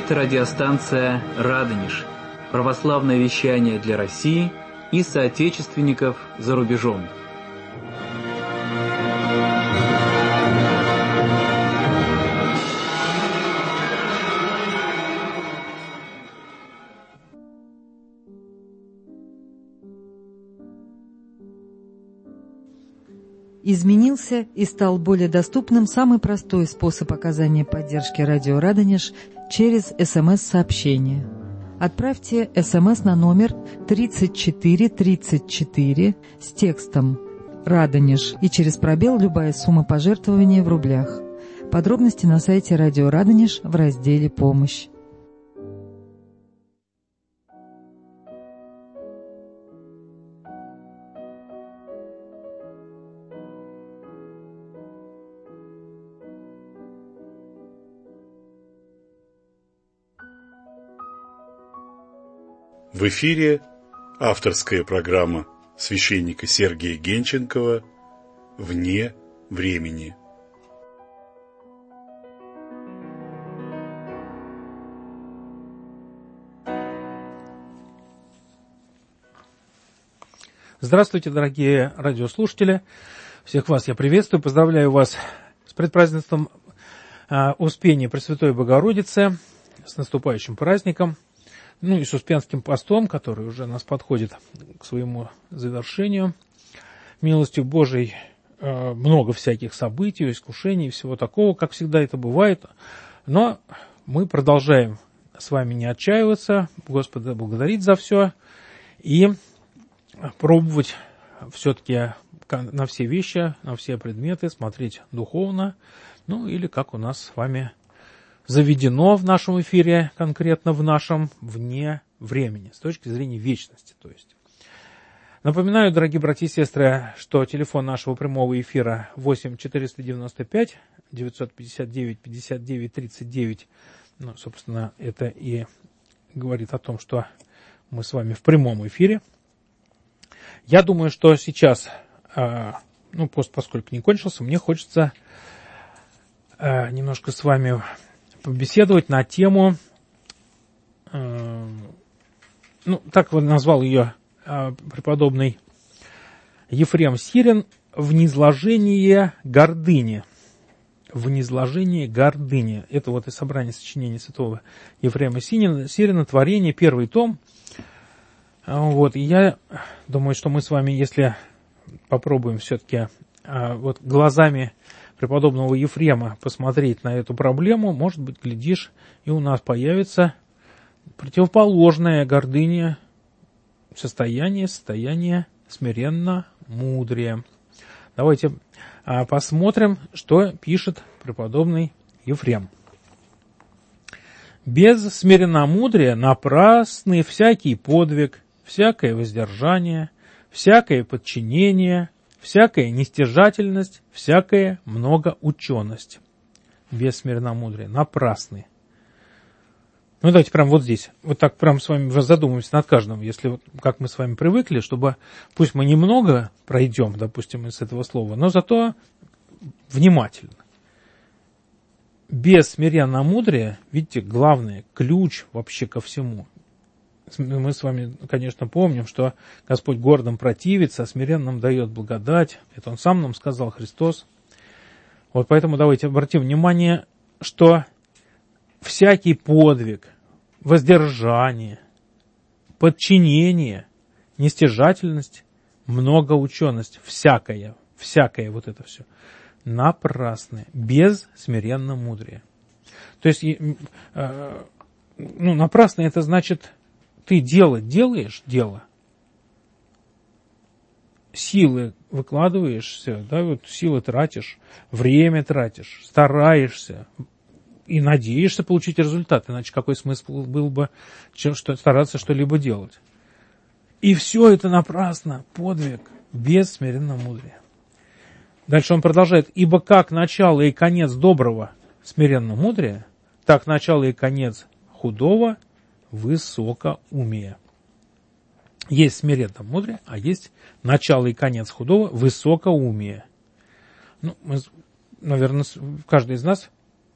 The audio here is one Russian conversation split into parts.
говорит радиостанция «Радонеж». Православное вещание для России и соотечественников за рубежом. Изменился и стал более доступным самый простой способ оказания поддержки радио «Радонеж» через СМС-сообщение. Отправьте СМС на номер 3434 с текстом «Радонеж» и через пробел любая сумма пожертвования в рублях. Подробности на сайте радио «Радонеж» в разделе «Помощь». В эфире авторская программа священника Сергия Генченкова «Вне времени». Здравствуйте, дорогие радиослушатели! Всех вас я приветствую, поздравляю вас с предпразднеством Успения Пресвятой Богородицы, с наступающим праздником. Ну и с Успенским постом, который уже у нас подходит к своему завершению. Милостью Божией много всяких событий, искушений, всего такого, как всегда это бывает. Но мы продолжаем с вами не отчаиваться, Господа благодарить за все и пробовать все-таки на все вещи, на все предметы смотреть духовно, ну или как у нас с вами заведено в нашем эфире, конкретно в нашем, вне времени, с точки зрения вечности. То есть. Напоминаю, дорогие братья и сестры, что телефон нашего прямого эфира 8 495 959 59 39. Ну, собственно, это и говорит о том, что мы с вами в прямом эфире. Я думаю, что сейчас, пост, поскольку не кончился, мне хочется немножко с вами побеседовать на тему, так вот назвал ее преподобный Ефрем Сирин, «Внизложение гордыни». «Внизложение гордыни». Это вот из собрания сочинений святого Ефрема Сирина, творение, 1 том. Вот, и я думаю, что мы с вами, если попробуем все-таки вот глазами преподобного Ефрема посмотреть на эту проблему, может быть, глядишь, и у нас появится противоположное гордыне состояние смиренно мудрее. Давайте посмотрим, что пишет преподобный Ефрем. «Без смиренномудрия напрасный всякий подвиг, всякое воздержание, всякое подчинение, всякая нестяжательность, всякая многоученость». Без смиренномудрия, напрасны. Ну, давайте прямо вот здесь, вот так прям с вами задумаемся над каждым, если вот как мы с вами привыкли, чтобы, пусть мы немного пройдем, допустим, из этого слова, но зато внимательно. Без смиренномудрия, видите, главный ключ вообще ко всему. Мы с вами, конечно, помним, что Господь гордым противится, а смиренным дает благодать. Это Он сам нам сказал, Христос. Вот поэтому давайте обратим внимание, что всякий подвиг, воздержание, подчинение, нестяжательность, многоученость, всякое вот это все, напрасное, без смиренномудрия. То есть, напрасное это значит, ты делаешь дело, силы выкладываешься, да, вот силы тратишь, время тратишь, стараешься и надеешься получить результат, иначе какой смысл был бы стараться что-либо делать. И все это напрасно, подвиг, без смиренномудрия. Дальше он продолжает: «Ибо как начало и конец доброго смиренномудрия, так начало и конец худого высокоумия». Есть смиренномудрие, а есть начало и конец худого высокоумия. Мы, наверное, каждый из нас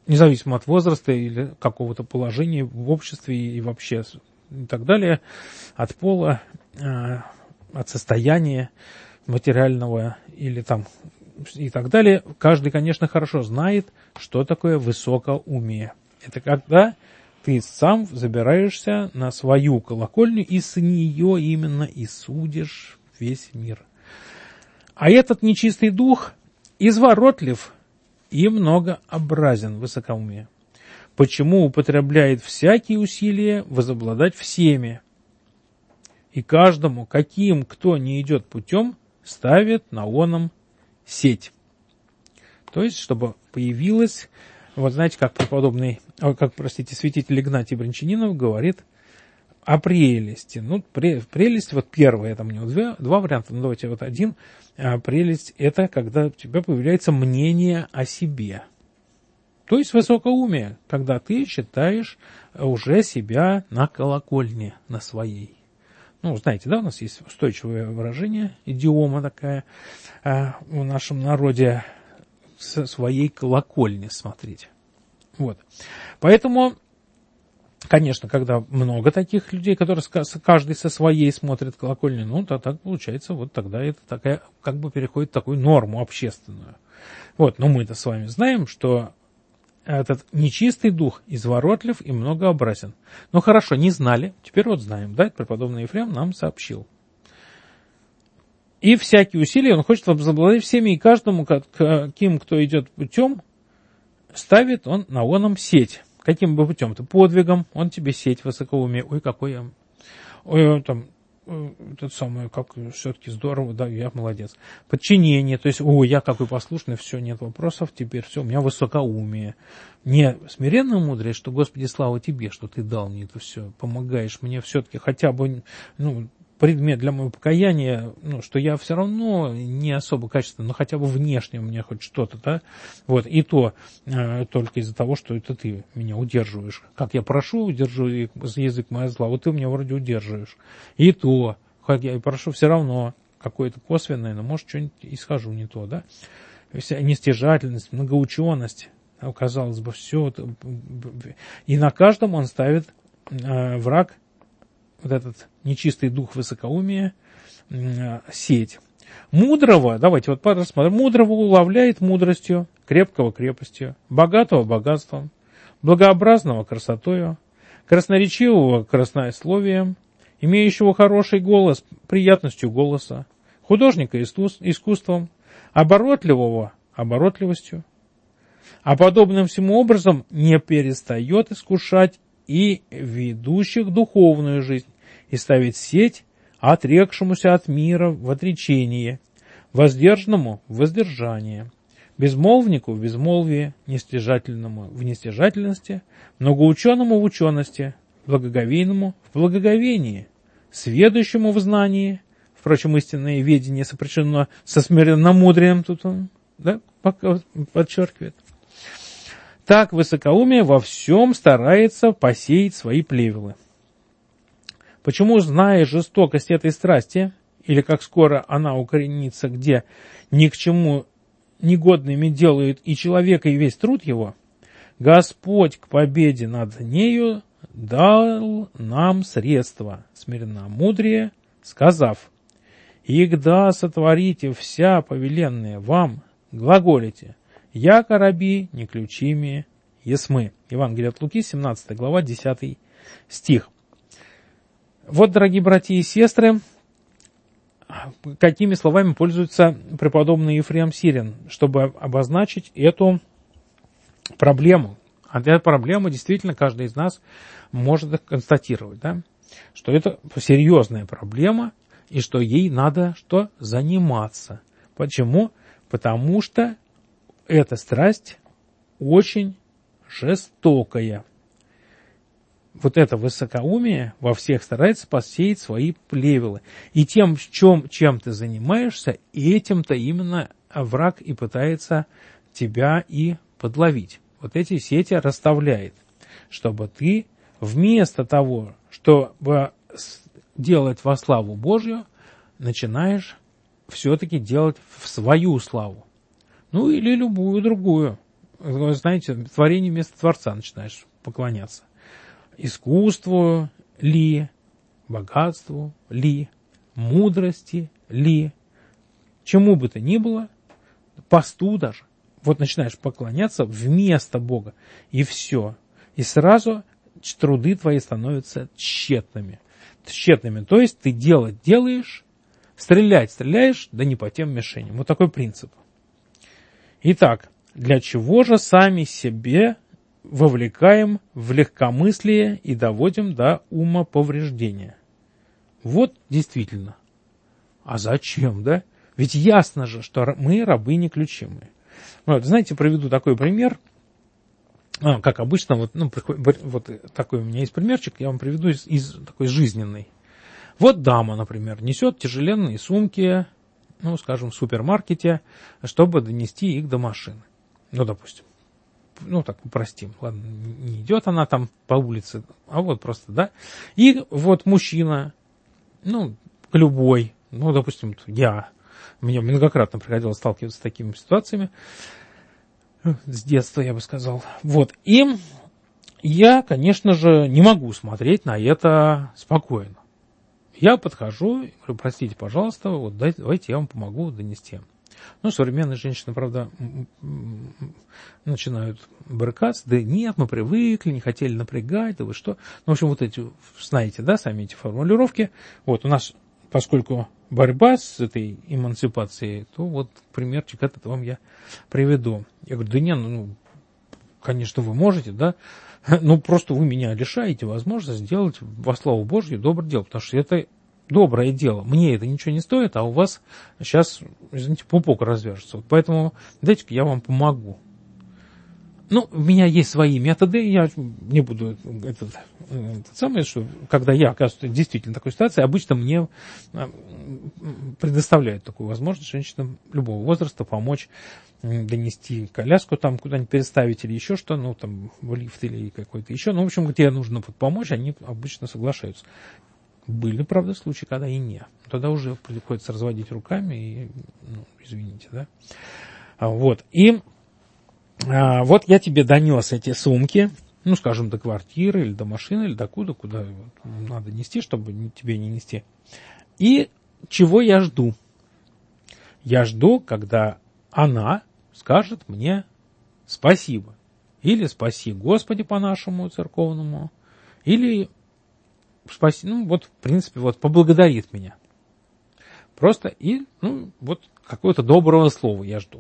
независимо от возраста или какого-то положения в обществе и вообще и так далее, от пола, от состояния материального или там и так далее. Каждый, конечно, хорошо знает, что такое высокоумие. Это когда ты сам забираешься на свою колокольню и с нее именно и судишь весь мир. А этот нечистый дух изворотлив и многообразен, высокоумие. Почему употребляет всякие усилия возобладать всеми? И каждому, каким кто не идет путем, ставит на оном сеть. То есть, чтобы появилась, вот знаете, как святитель Игнатий Брянчанинов говорит о прелести. Ну, прелесть, вот первая, там у него два варианта, ну, давайте вот один. Прелесть – это когда у тебя появляется мнение о себе. То есть высокоумие, когда ты считаешь уже себя на колокольне, на своей. Ну, знаете, да, у нас есть устойчивое выражение, идиома такая в нашем народе, со своей колокольни смотреть. Вот. Поэтому, конечно, когда много таких людей, которые каждый со своей смотрит колокольни, ну, то так получается, вот тогда это такая, как бы переходит в такую норму общественную. Вот, но мы-то с вами знаем, что этот нечистый дух изворотлив и многообразен. Ну, хорошо, не знали, теперь вот знаем, да, преподобный Ефрем нам сообщил. И всякие усилия он хочет возобладать всеми, и каждому, каким кто идет путем, ставит он на оном сеть. Каким бы путем-то? Подвигом, он тебе сеть высокоумия. Ой, какой я... Ой, там, это самое, как все-таки здорово, да, я молодец. Подчинение, то есть, ой, я какой послушный, все, нет вопросов, теперь все, у меня высокоумие. Не смиренная мудрость, что, Господи, слава Тебе, что Ты дал мне это все, помогаешь мне все-таки хотя бы, ну, предмет для моего покаяния, ну, что я все равно не особо качественно, но хотя бы внешне у меня хоть что-то, да, вот, и то только из-за того, что это ты меня удерживаешь. Как я прошу, удержу язык моя зла, вот ты меня вроде удерживаешь. И то, как я и прошу, все равно какое-то косвенное, но может что-нибудь и схожу не то, да. Вся нестяжательность, многоученость, казалось бы, все это, и на каждом он ставит враг, вот этот нечистый дух высокоумия, сеть. Мудрого, давайте вот рассмотрим, мудрого уловляет мудростью, крепкого крепостью, богатого богатством, благообразного красотою, красноречивого краснословием, имеющего хороший голос, приятностью голоса, художника искусством, оборотливого оборотливостью, а подобным всему образом не перестает искушать и ведущих духовную жизнь, и ставить сеть отрекшемуся от мира в отречение, воздержанному в воздержание, безмолвнику в безмолвии, нестяжательному в нестяжательности, многоученому в учености, благоговейному в благоговении, сведущему в знании, впрочем, истинное ведение сопряжено со смиренномудрием, тут он, да, подчеркивает. Так высокоумие во всем старается посеять свои плевелы. Почему, зная жестокость этой страсти, или как скоро она укоренится, где ни к чему негодными делают и человека, и весь труд его, Господь к победе над нею дал нам средства, смиренномудрие, сказав: «Игда сотворите вся повеленная вам, глаголите, яко раби неключими есмы». Евангелие от Луки, 17 глава, 10 стих. Вот, дорогие братья и сестры, какими словами пользуется преподобный Ефрем Сирин, чтобы обозначить эту проблему. А эта проблема действительно каждый из нас может констатировать, да? Что это серьезная проблема и что ей надо заниматься. Почему? Потому что эта страсть очень жестокая. Вот это высокоумие во всех старается посеять свои плевелы. И тем, чем ты занимаешься, этим-то именно враг и пытается тебя и подловить. Вот эти сети расставляет, чтобы ты вместо того, чтобы делать во славу Божью, начинаешь все-таки делать в свою славу. Ну или любую другую. знаете, творение вместо Творца начинаешь поклоняться. Искусству ли, богатству ли, мудрости ли, чему бы то ни было, посту даже. Вот начинаешь поклоняться вместо Бога, и все. И сразу труды твои становятся тщетными. То есть ты делаешь, стреляешь, да не по тем мишеням. Вот такой принцип. Итак, для чего же сами себе вовлекаем в легкомыслие и доводим до умоповреждения? Вот действительно. А зачем, да? Ведь ясно же, что мы рабы неключимые. Вот, знаете, приведу такой пример. Как обычно, вот такой у меня есть примерчик, я вам приведу из такой жизненной. Вот дама, например, несет тяжеленные сумки, скажем, в супермаркете, чтобы донести их до машины. Допустим. Так упростим. Ладно, не идет она там по улице, а вот просто, да. И вот мужчина, любой, допустим, мне многократно приходилось сталкиваться с такими ситуациями, с детства, я бы сказал. Вот, и я, конечно же, не могу смотреть на это спокойно. Я подхожу и говорю: простите, пожалуйста, вот давайте я вам помогу донести. Современные женщины, правда, начинают брыкаться. Да нет, мы привыкли, не хотели напрягать, да вы что. В общем, вот эти, знаете, да, сами эти формулировки. Вот у нас, поскольку борьба с этой эмансипацией, то вот примерчик этот вам я приведу. Я говорю: да нет, конечно, вы можете, да, просто вы меня лишаете возможности сделать во славу Божью доброе дело, потому что это доброе дело. Мне это ничего не стоит, а у вас сейчас, извините, пупок развяжется. Вот поэтому дайте-ка я вам помогу. У меня есть свои методы, я не буду что когда я оказываюсь действительно в такой ситуации, обычно мне предоставляют такую возможность женщинам любого возраста помочь донести коляску там куда-нибудь переставить или еще что, в лифт или какой-то еще. В общем, где нужно помочь, они обычно соглашаются. Были, правда, случаи, когда и не. Тогда уже приходится разводить руками и, извините, да. Вот. И вот я тебе донес эти сумки, скажем, до квартиры или до машины, или до куда надо нести, чтобы тебе не нести. И чего я жду? Я жду, когда она скажет мне спасибо. Или спаси Господи по-нашему церковному, или спаси, в принципе, поблагодарит меня. Просто какое-то доброго слова я жду.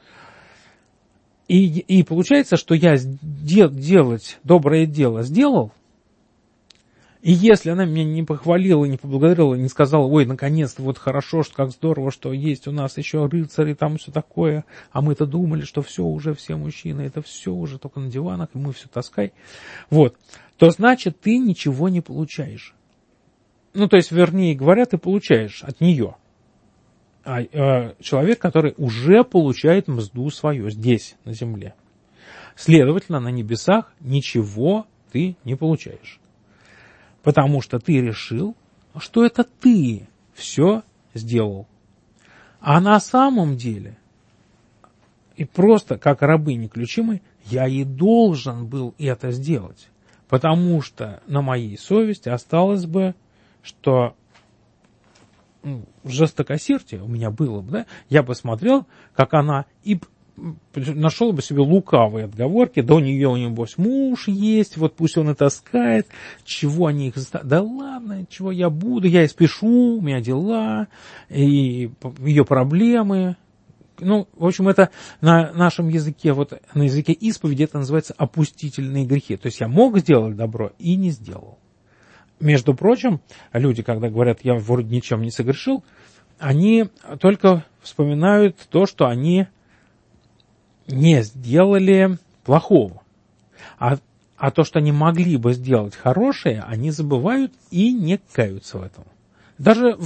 И получается, что я делать доброе дело сделал, и если она меня не похвалила, не поблагодарила, не сказала: ой, наконец-то, вот хорошо, как здорово, что есть у нас еще рыцари, там все такое, а мы-то думали, что все мужчины, это все уже только на диванах, и мы все таскай, то значит, ты ничего не получаешь. То есть, вернее говоря, ты получаешь от нее. А человек, который уже получает мзду свою здесь, на земле. Следовательно, на небесах ничего ты не получаешь. Потому что ты решил, что это ты все сделал. А на самом деле, и просто как рабы неключимые, я и должен был это сделать. Потому что на моей совести осталось бы, что жестокосердие у меня было бы, да, я бы смотрел, как она, и нашел бы себе лукавые отговорки: да у него, небось, муж есть, вот пусть он и таскает, чего они их заставляют, да ладно, чего я буду, я и спешу, у меня дела, и ее проблемы. В общем, это на нашем языке, на языке исповеди это называется опустительные грехи. То есть я мог сделать добро и не сделал. Между прочим, люди, когда говорят: я вроде ничем не согрешил, они только вспоминают то, что они не сделали плохого. А то, что они могли бы сделать хорошее, они забывают и не каются в этом. Даже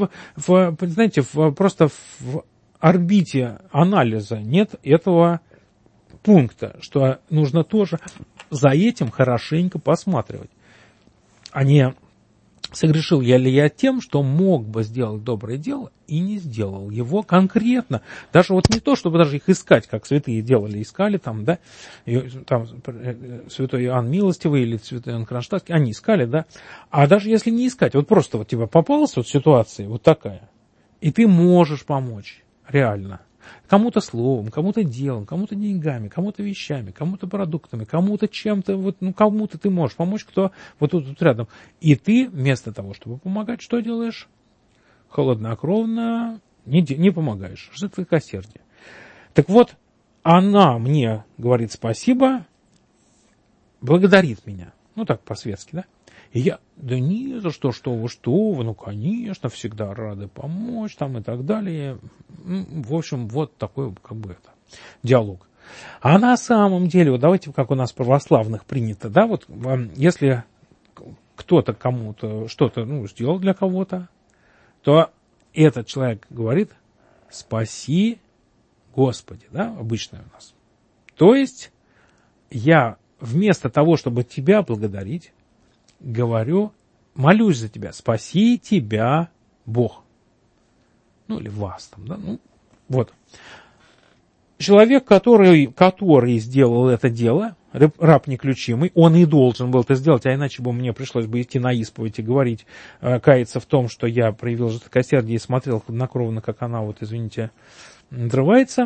просто в орбите анализа нет этого пункта, что нужно тоже за этим хорошенько посматривать. А не Согрешил я ли я тем, что мог бы сделать доброе дело и не сделал его конкретно. Даже вот не то, чтобы даже их искать, как святые делали, искали там, да, и, там святой Иоанн Милостивый или святой Иоанн Кронштадтский, они искали, да. А даже если не искать, вот просто вот тебе попалась вот ситуация вот такая, и ты можешь помочь, реально. Кому-то словом, кому-то делом, кому-то деньгами, кому-то вещами, кому-то продуктами, кому-то чем-то, вот, ну, кому-то ты можешь помочь, кто вот тут рядом. И ты вместо того, чтобы помогать, что делаешь? Холоднокровно не помогаешь. Жестокосердие. Так вот, она мне говорит спасибо, благодарит меня. Ну, так, по-светски, да? И я, да не за что вы, ну, конечно, всегда рады помочь, там, и так далее. В общем, вот такой, как бы, это, диалог. А на самом деле, вот давайте, как у нас православных принято, да, вот, если кто-то кому-то что-то, ну, сделал для кого-то, то этот человек говорит, спаси Господи, да, обычно у нас. То есть, я вместо того, чтобы тебя благодарить, говорю, молюсь за тебя, спаси тебя Бог. Ну, или вас там, да, ну, вот. Человек, который сделал это дело, раб неключимый, он и должен был это сделать, а иначе бы мне пришлось бы идти на исповедь и говорить, каяться в том, что я проявил жестокосердие и смотрел хладнокровно, как она, вот, извините, надрывается.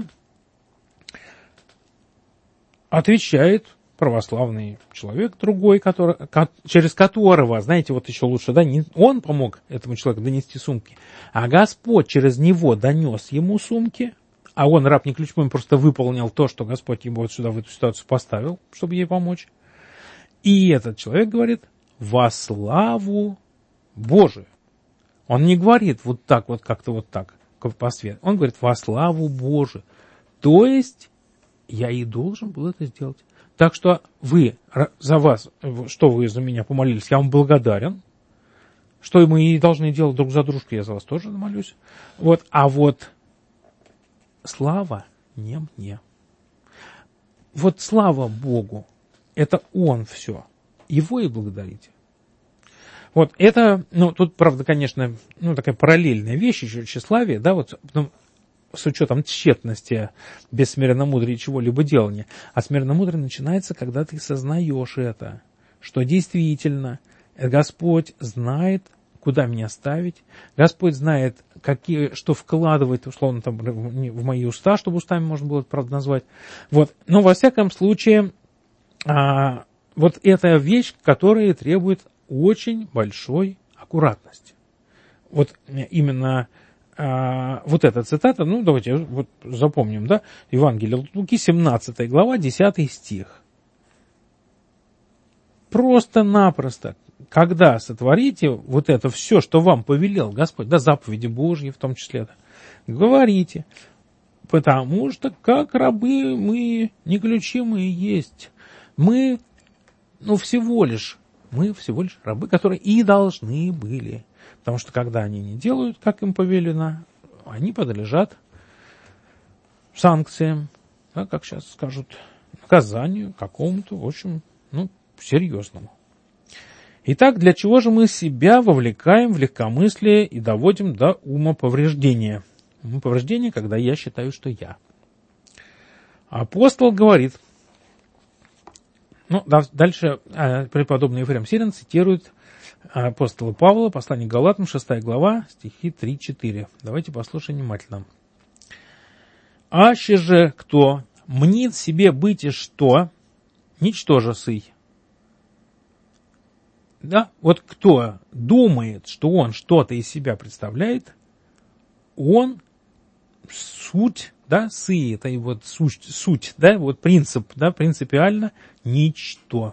Отвечает православный человек другой, через которого, знаете, вот еще лучше, да, не он помог этому человеку донести сумки, а Господь через него донес ему сумки, а он, раб неключимый, просто выполнил то, что Господь его вот сюда, в эту ситуацию поставил, чтобы ей помочь. И этот человек говорит, во славу Божию. Он не говорит вот так вот, как-то вот так, по свету. Он говорит, во славу Божию. То есть, я и должен был это сделать. Так что вы, за вас, что вы за меня помолились, я вам благодарен. Что мы и должны делать друг за дружку, я за вас тоже молюсь. Вот, а вот слава не мне. Вот слава Богу, это Он все. Его и благодарите. Вот это, ну, тут, правда, конечно, ну, такая параллельная вещь, еще тщеславие, да, вот, ну, с учетом тщетности без смиренномудрия чего-либо делания. А смиренномудрие начинается, когда ты сознаешь это, что действительно Господь знает, куда меня ставить, Господь знает, что вкладывать, условно, там, в мои уста, чтобы устами можно было это, правда, назвать. Вот. Но, во всяком случае, вот эта вещь, которая требует очень большой аккуратности. Вот именно вот эта цитата, ну, давайте вот запомним, да, Евангелие от Луки, 17 глава, 10 стих. Просто-напросто, когда сотворите вот это все, что вам повелел Господь, да, заповеди Божьи в том числе, да, говорите, потому что как рабы мы неключимые есть. Мы всего лишь рабы, которые и должны были. Потому что когда они не делают, как им повелено, они подлежат санкциям, да, как сейчас скажут, наказанию какому-то, в общем, серьезному. Итак, для чего же мы себя вовлекаем в легкомыслие и доводим до умоповреждения? Умоповреждение, когда я считаю, что я. Апостол говорит, дальше преподобный Ефрем Сирин цитирует апостола Павла, послание к Галатам, 6 глава, стихи 3-4. Давайте послушаем внимательно. «Аще же кто мнит себе быть и что, ничтоже сый». Да, вот кто думает, что он что-то из себя представляет, он суть, да, сый, это и вот суть, да, вот принцип, да, принципиально ничто.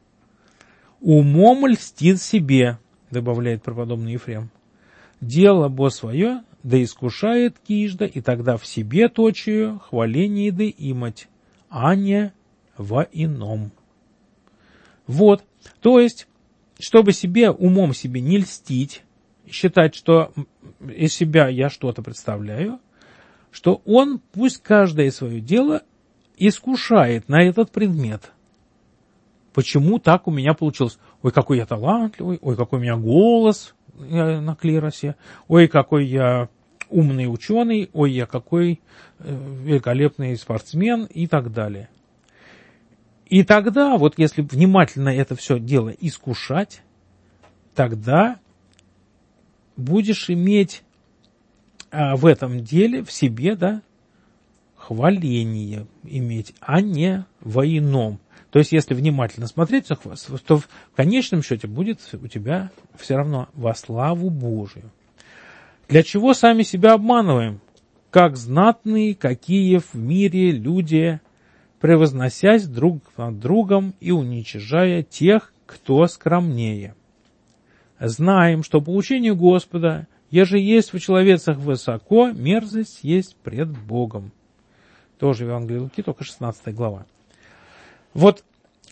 «Умом льстит себе», добавляет преподобный Ефрем, «дело бо свое, да искушает кижда, и тогда в себе точию хваление да имать, а не во ином». Вот, то есть, чтобы умом себе не льстить, считать, что из себя я что-то представляю, что он пусть каждое свое дело искушает на этот предмет. Почему так у меня получилось? ой, какой я талантливый, ой, какой у меня голос на клиросе, ой, какой я умный ученый, ой, я какой великолепный спортсмен и так далее. И тогда, вот если внимательно это все дело искушать, тогда будешь иметь в этом деле в себе, да, хваление иметь, а не во ином. То есть, если внимательно смотреть, то в конечном счете будет у тебя все равно во славу Божию. Для чего сами себя обманываем? Как знатные, какие в мире люди, превозносясь друг над другом и уничижая тех, кто скромнее. Знаем, что по учению Господа, еже есть в человецах высоко, мерзость есть пред Богом. Тоже Евангелие Луки, только 16 глава. Вот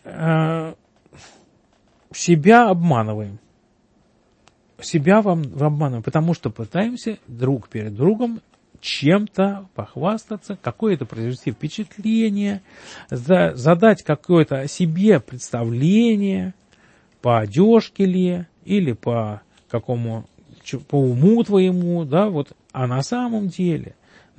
себя обманываем. Себя обманываем, потому что пытаемся друг перед другом чем-то похвастаться, какое-то произвести впечатление, задать какое-то о себе представление, по одежке ли, или по уму твоему, да, вот. А на самом деле,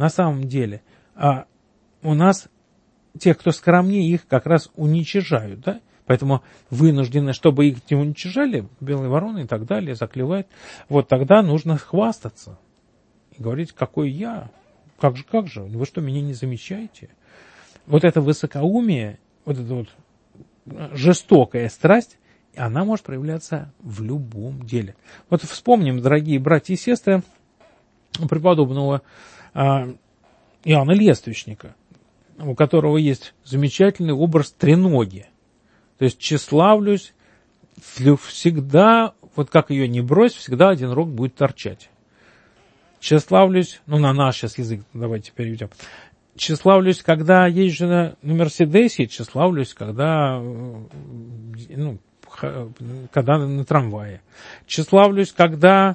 у нас тех, кто скромнее, их как раз уничижают, да, поэтому вынуждены, чтобы их не уничижали, белые вороны и так далее, заклевают, вот тогда нужно хвастаться и говорить, какой я, как же, вы что, меня не замечаете? Вот это высокоумие, вот эта вот жестокая страсть, она может проявляться в любом деле. Вот вспомним, дорогие братья и сестры, преподобного Иоанна Лествичника, у которого есть замечательный образ треноги. То есть тщеславлюсь, всегда, вот как ее не брось, всегда один рог будет торчать. Тщеславлюсь, на наш сейчас язык, давайте переведем. Тщеславлюсь, когда езжу на Мерседесе, тщеславлюсь, когда на трамвае. Тщеславлюсь, когда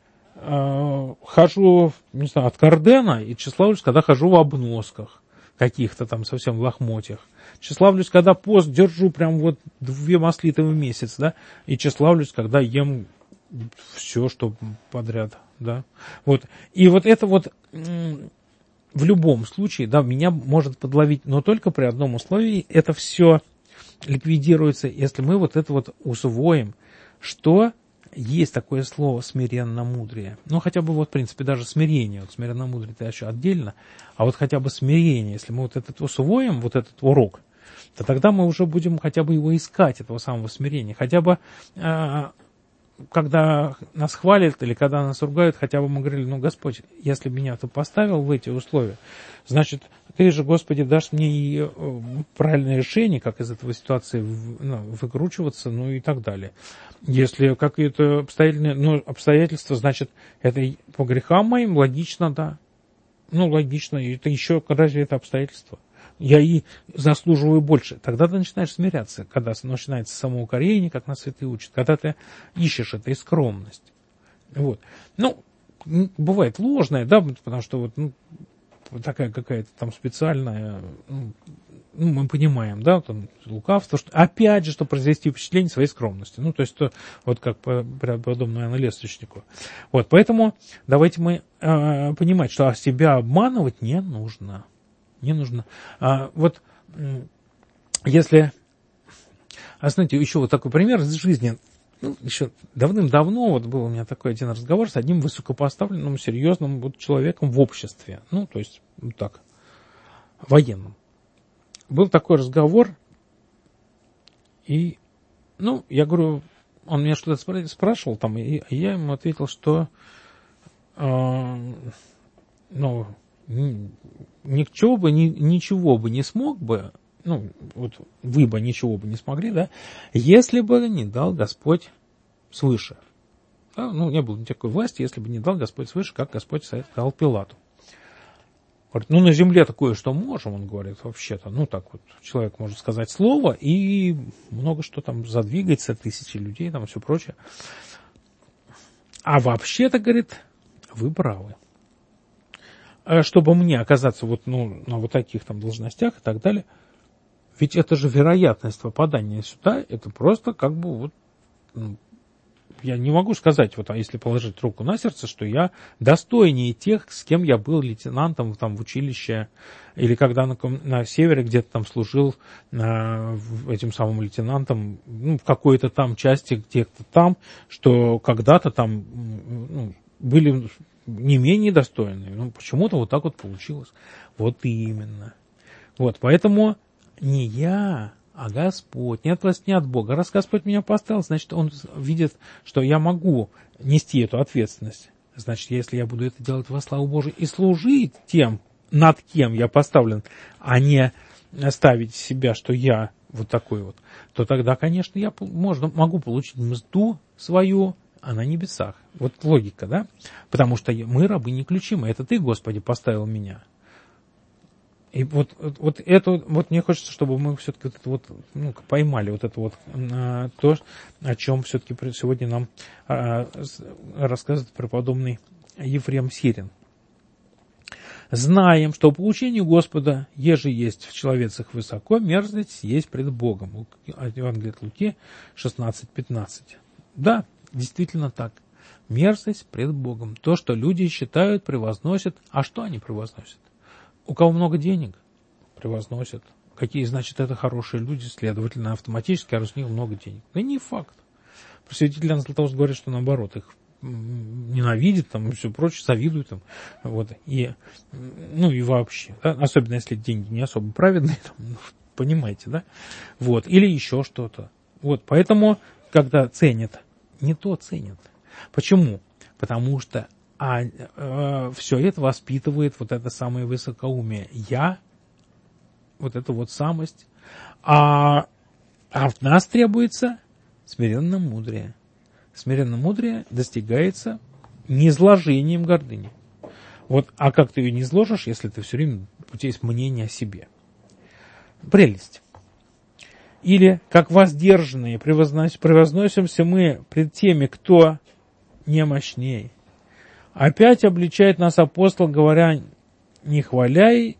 хожу, не знаю, от Кардена, и тщеславлюсь, когда хожу в обносках каких-то там совсем в лохмотьях. Тщеславлюсь, когда пост держу прям вот 2 маслиты в месяц, да, и тщеславлюсь, когда ем все, что подряд, да. Вот. И вот это вот в любом случае, да, меня может подловить, но только при одном условии: это все ликвидируется, если мы вот это вот усвоим, что есть такое слово смиренно-мудрее. Хотя бы вот, в принципе, даже смирение. Вот смиренно-мудрее это еще отдельно. А вот хотя бы смирение, если мы вот этот усвоим, вот этот урок, то тогда мы уже будем хотя бы его искать, этого самого смирения. Хотя бы, когда нас хвалят или когда нас ругают, хотя бы мы говорили: Господь, если меня ты поставил в эти условия, значит, ты же, Господи, дашь мне и правильное решение, как из этой ситуации выкручиваться, и так далее. Если какие-то обстоятельства, значит, это по грехам моим, логично, да. Логично, и это еще, разве это обстоятельства? Я и заслуживаю больше. Тогда ты начинаешь смиряться, когда начинается самоукорение, как нас святые учат, когда ты ищешь этой скромность. Вот. Бывает ложная, да, потому что вот такая какая-то там специальная, мы понимаем, да, там лукавство, что, опять же, чтобы произвести впечатление своей скромности. То есть, вот как подобно Иоанну Лествичнику. Вот, поэтому давайте мы понимать, что себя обманывать не нужно. Не нужно. Вот если... знаете, еще вот такой пример из жизни. Еще давным-давно вот был у меня такой один разговор с одним высокопоставленным, серьезным человеком в обществе. То есть, так, военным. Был такой разговор, и, я говорю, он меня что-то спрашивал там, и я ему ответил, что, ничего бы не смог бы, вот вы бы ничего бы не смогли, да, если бы не дал Господь свыше. Да, не было никакой власти, если бы не дал Господь свыше, как Господь сказал Пилату. Говорит, на земле такое, что можем, он говорит, вообще-то, так вот, человек может сказать слово, и много что там задвигается, тысячи людей, там, и все прочее. А вообще-то, говорит, вы правы. Чтобы мне оказаться вот, на вот таких там должностях и так далее, ведь это же вероятность попадания сюда, это просто как бы вот я не могу сказать, вот если положить руку на сердце, что я достойнее тех, с кем я был лейтенантом там, в училище, или когда на севере где-то там служил этим самым лейтенантом, в какой-то там части, где-то там, что когда-то там были не менее достойные. Почему-то вот так вот получилось. Вот именно. Вот, поэтому не я, а Господь. Не от власти, не от Бога. Раз Господь меня поставил, значит, Он видит, что я могу нести эту ответственность. Значит, если я буду это делать во славу Божию и служить тем, над кем я поставлен, а не ставить себя, что я вот такой вот, то тогда, конечно, я могу получить мзду свою, а на небесах. Вот логика, да? Потому что мы рабы неключимые. Это Ты, Господи, поставил меня. И вот это вот мне хочется, чтобы мы все-таки вот это вот, поймали вот это вот то, о чем все-таки сегодня нам рассказывает преподобный Ефрем Сирин. Знаем, что по учению Господа, еже есть в человецах высоко, мерзость есть пред Богом. Евангелие от Луки 16:15. Да, действительно так. Мерзость пред Богом. То, что люди считают, превозносят. А что они превозносят? У кого много денег, превозносят. Какие, значит, это хорошие люди, следовательно, автоматически, а у них много денег. Да не факт. Святитель Иоанн Златоуст говорит, что наоборот, их ненавидит там, и все прочее, завидует им. Вот, и вообще. Да? Особенно, если деньги не особо праведные, там, понимаете, да? Вот, или еще что-то. Вот, поэтому, когда ценят, не то ценят. Почему? Потому что все это воспитывает вот это самое высокоумие. Вот эта вот самость. А в нас требуется смиренно мудрее. Смиренно мудрее достигается не изложением гордыни. Вот, а как ты ее не изложишь, если ты все время, у тебя есть мнение о себе? Прелесть. Или, как воздержанные, превозносимся мы пред теми, кто не мощней. Опять обличает нас апостол, говоря, не хваляй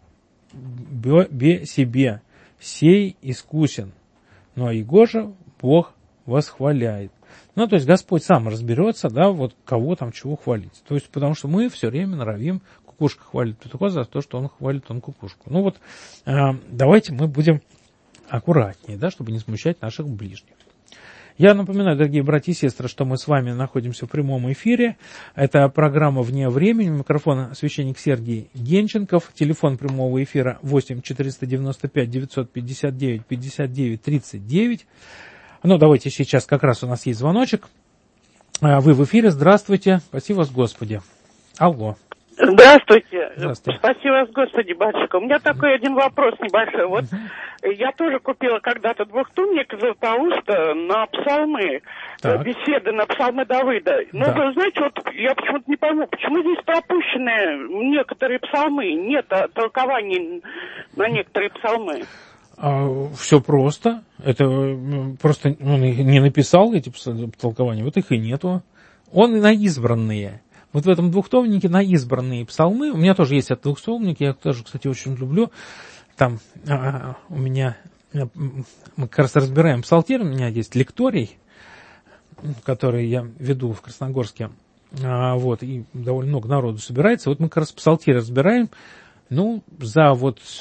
себе, сей искусен, но его же Бог восхваляет. То есть Господь сам разберется, да, вот кого там чего хвалить. То есть, потому что мы все время норовим, кукушка хвалит Петуха за то, что он хвалит кукушку. Давайте мы будем аккуратнее, да, чтобы не смущать наших ближних. Я напоминаю, дорогие братья и сестры, что мы с вами находимся в прямом эфире. Это программа «Вне времени». Микрофон священник Сергей Генченков. Телефон прямого эфира 8 495 959 59 39. Давайте сейчас как раз у нас есть звоночек. Вы в эфире. Здравствуйте. Спасибо вас, Господи. Алло. Здравствуйте. Здравствуйте. Спасибо вас, Господи, батюшка. У меня такой один вопрос небольшой. Вот я тоже купила когда-то двухтомник Златоуста на псалмы, беседы на псалмы Давыда. Но вы знаете, вот я почему-то не пойму, почему здесь пропущены некоторые псалмы, нет толкований на некоторые псалмы. Все просто. Это просто он не написал эти толкования, вот их и нету. Он на избранные. Вот в этом двухтомнике на избранные псалмы. У меня тоже есть этот двухтомник, я тоже, кстати, очень люблю. Там у меня, мы как раз разбираем псалтирь, у меня есть лекторий, который я веду в Красногорске. И довольно много народу собирается. Вот мы как раз псалтирь разбираем, за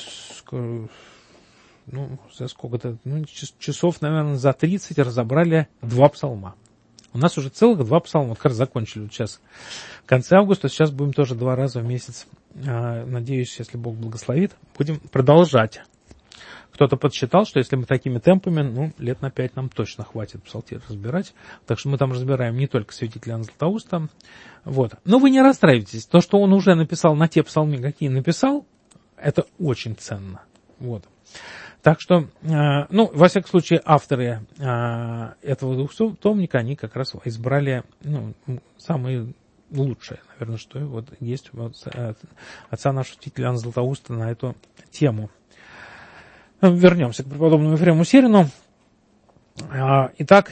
сколько-то, часов, наверное, за 30 разобрали 2 псалма. У нас уже целых 2 псалма, как раз закончили вот сейчас в конце августа, сейчас будем тоже 2 раза в месяц, надеюсь, если Бог благословит, будем продолжать. Кто-то подсчитал, что если мы такими темпами, лет на 5 нам точно хватит псалтирь разбирать, так что мы там разбираем не только святителя Иоанна Златоуста. Но вы не расстраивайтесь, то, что он уже написал на те псалмы, какие написал, это очень ценно. Так что, во всяком случае, авторы этого двухтомника, они как раз избрали самые лучшие, наверное, что вот есть от отца нашего святителя Иоанна Златоуста на эту тему. Вернемся к преподобному Ефрему Сирину. Итак,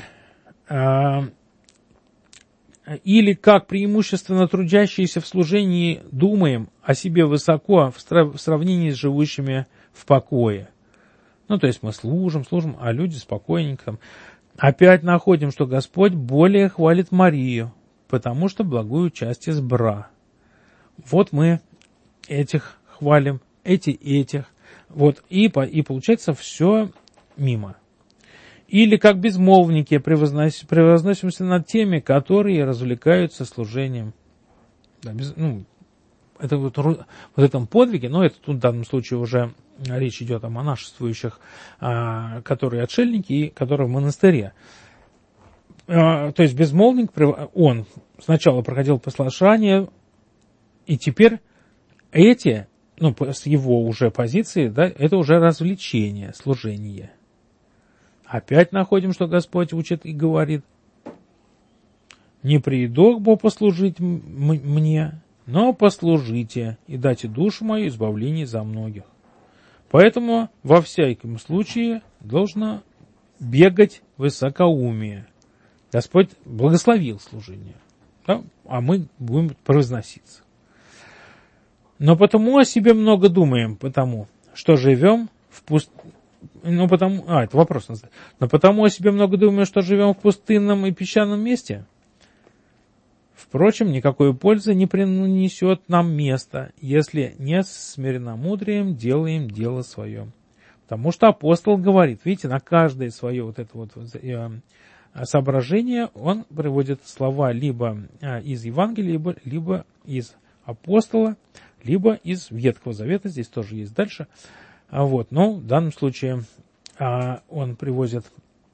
или как преимущественно трудящиеся в служении думаем о себе высоко в сравнении с живущими в покое. То есть мы служим, а люди спокойненько. Опять находим, что Господь более хвалит Марию, потому что благую часть избра. Вот мы этих хвалим, этих. Вот, и получается все мимо. Или как безмолвники превозносимся над теми, которые развлекаются служением. Да, это вот в этом подвиге, но это тут в данном случае уже речь идет о монашествующих, которые отшельники и которые в монастыре. То есть безмолвник, он сначала проходил послушание, и теперь эти, с его уже позиции, да, это уже развлечение, служение. Опять находим, что Господь учит и говорит: «Не приидох бы послужить мне, но послужите и дайте душу мою избавление за многих». Поэтому во всяком случае должно бегать высокоумие. Господь благословил служение, да? А мы будем произноситься. Но потому о себе много думаем, потому что живем в это вопрос. Но потому о себе много думаем, что живем в пустынном и песчаном месте. Впрочем, никакой пользы не принесет нам место, если не смиренномудрием делаем дело свое. Потому что апостол говорит, видите, на каждое свое вот это соображение он приводит слова либо из Евангелия, либо из апостола, либо из Ветхого Завета, здесь тоже есть дальше. Но в данном случае он приводит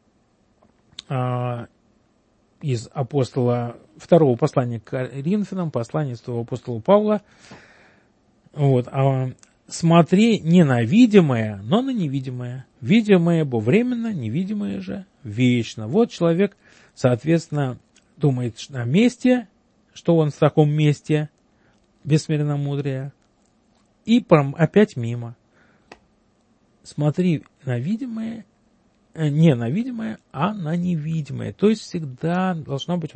из апостола второго послания к Коринфянам, послание святого апостола Павла. Смотри не на видимое, но на невидимое. Видимое бо временно, невидимое же вечно. Вот человек, соответственно, думает на месте, что он в таком месте, без смиренномудрия, и опять мимо. Смотри на видимое, не на видимое, а на невидимое. То есть всегда должна быть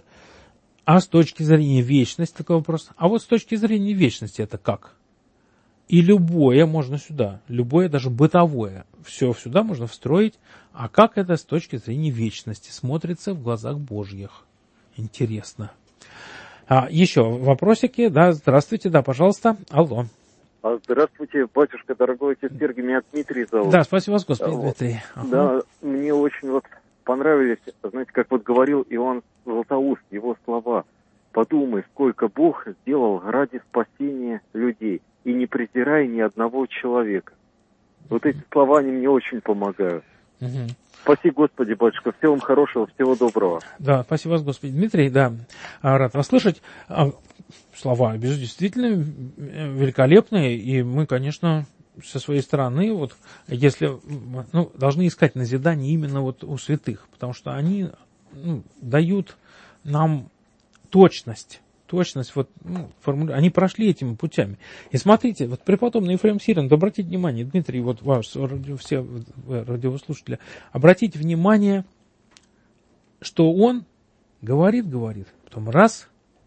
с точки зрения вечности такой вопрос. А вот с точки зрения вечности это как? И любое можно сюда, любое даже бытовое, все сюда можно встроить. А как это с точки зрения вечности смотрится в глазах Божьих? Интересно. Еще вопросики, да, здравствуйте, да, пожалуйста, алло. Здравствуйте, батюшка, дорогой отец Сергий, меня Дмитрий зовут. Да, спасибо вас, Господи, Дмитрий. Да, мне очень понравились, знаете, как говорил Иоанн Златоуст, его слова. Подумай, сколько Бог сделал ради спасения людей, и не презирая ни одного человека. Вот эти слова, они мне очень помогают. Спаси Господи, батюшка, всего вам хорошего, всего доброго. Да, спасибо вас, Господи, Дмитрий, да, рад вас слышать. Слова действительно великолепные, и мы, конечно, со своей стороны, если должны искать назидание именно у святых, потому что они дают нам точность, они прошли этими путями. И смотрите, преподобный Ефрем Сирин, обратите внимание, Дмитрий, все радиослушатели, обратите внимание, что он говорит, потом раз,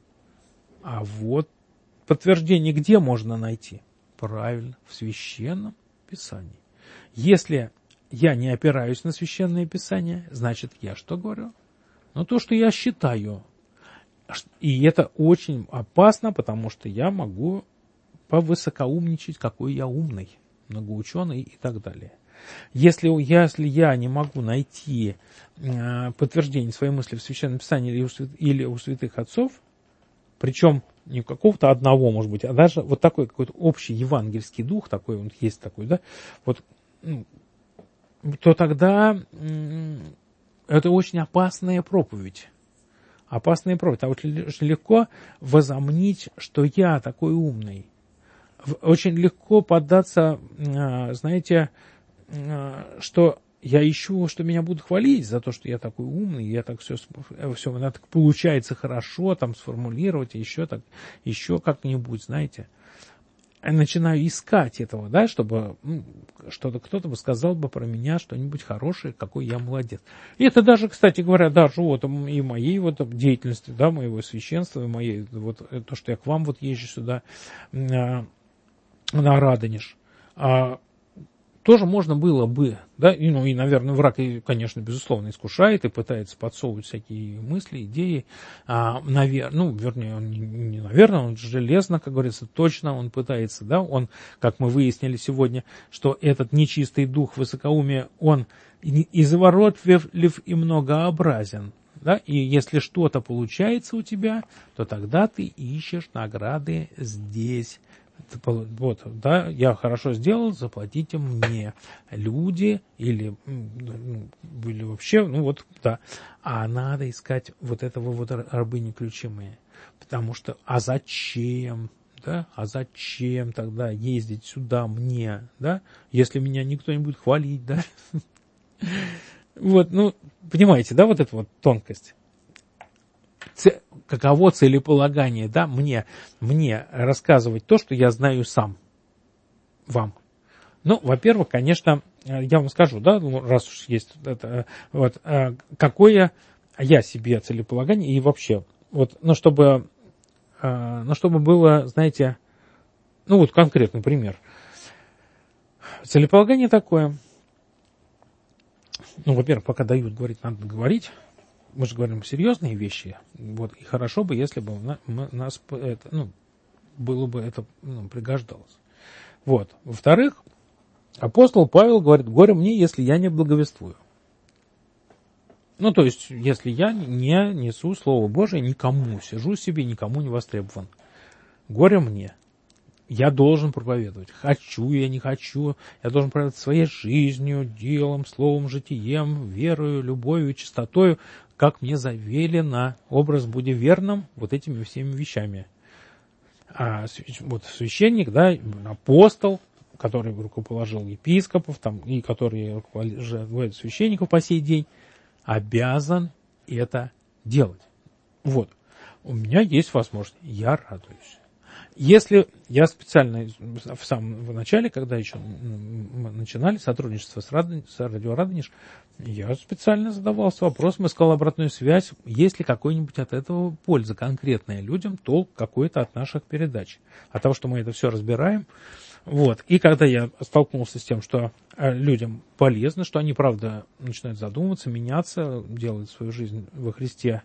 а подтверждение где можно найти? Правильно, в Священном Писании. Если я не опираюсь на Священное Писание, значит, я что говорю? То, что я считаю. И это очень опасно, потому что я могу повысокоумничать, какой я умный, многоученый и так далее. Если я не могу найти подтверждение своей мысли в Священном Писании или у святых отцов, причем не какого-то одного, может быть, а даже такой какой-то общий евангельский дух, такой он есть такой, да, то тогда это очень опасная проповедь. Очень легко возомнить, что я такой умный. Очень легко поддаться, знаете, что я ищу, что меня будут хвалить за то, что я такой умный, я так все так получается хорошо, сформулировать, еще как-нибудь, знаете. Я начинаю искать этого, да, чтобы кто-то бы сказал бы про меня что-нибудь хорошее, какой я молодец. И это даже, кстати говоря, даже и моей деятельности, да, моего священства, и моей, то, что я к вам езжу сюда на Радонеж. тоже можно было бы, да, и, ну, и, наверное, враг, конечно, безусловно, искушает и пытается подсовывать всякие мысли, идеи, вернее, он не наверное, он железно, как говорится, точно он пытается, да, он, как мы выяснили сегодня, что этот нечистый дух высокоумия, он изворотлив и многообразен, да, и если что-то получается у тебя, то тогда ты ищешь награды здесь. Вот, да, я хорошо сделал, заплатите мне. Люди или вообще, ну вот, да. А надо искать вот этого вот рабы неключимые. Потому что, а зачем? Да? А зачем тогда ездить сюда мне, да? Если меня никто не будет хвалить, да? Вот, ну, понимаете, да, вот эта вот тонкость. Каково целеполагание, да, мне рассказывать то, что я знаю сам вам. Ну, во-первых, конечно, я вам скажу, да, раз уж есть это, вот, какое я себе целеполагание и вообще, вот, чтобы было, знаете, ну, вот конкретный пример. Целеполагание такое. Ну, во-первых, пока дают говорить, надо говорить. Мы же говорим серьезные вещи. Вот, и хорошо бы, если бы нас это, ну, было бы это, ну, пригождалось. Вот. Во-вторых, апостол Павел говорит: горе мне, если я не благовествую. Ну, то есть, если я не несу Слово Божие никому, сижу себе, никому не востребован. Горе мне. Я должен проповедовать. Хочу я, не хочу. Я должен проповедовать своей жизнью, делом, словом, житием, верою, любовью, чистотою, как мне завелено. Образ буди верным вот этими всеми вещами. А вот священник, да, апостол, который рукоположил епископов, там, и который руководит священников по сей день, обязан это делать. Вот. У меня есть возможность. Я радуюсь. Если я специально в самом начале, когда еще мы начинали сотрудничество с радио Радонеж, я специально задавался вопросом, искал обратную связь, есть ли какой-нибудь от этого польза конкретная людям, толк какой-то от наших передач. От того, что мы это все разбираем. Вот. И когда я столкнулся с тем, что людям полезно, что они, правда, начинают задумываться, меняться, делать свою жизнь во Христе,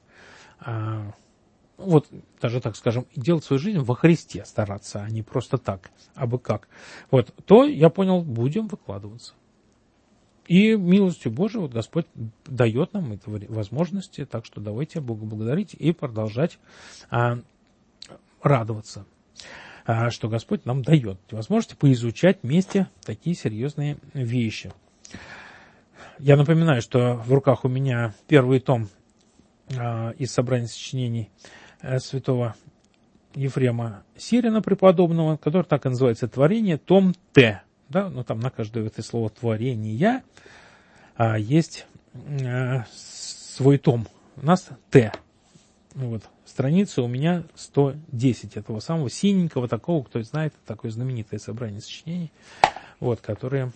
вот, даже так скажем, делать свою жизнь во Христе стараться, а не просто так, абы как. Вот, то я понял, будем выкладываться. И милостью Божией вот Господь дает нам эти возможности, так что давайте Бога благодарить и продолжать радоваться, что Господь нам дает возможности поизучать вместе такие серьезные вещи. Я напоминаю, что в руках у меня первый том из собрания сочинений святого Ефрема Сирина преподобного, который так и называется «Творение», том Т. Да? Ну, там на каждое это слово «творение» есть свой том. У нас Т. Вот. Страница у меня 110 этого самого синенького такого, кто знает, такое знаменитое собрание сочинений, вот, которое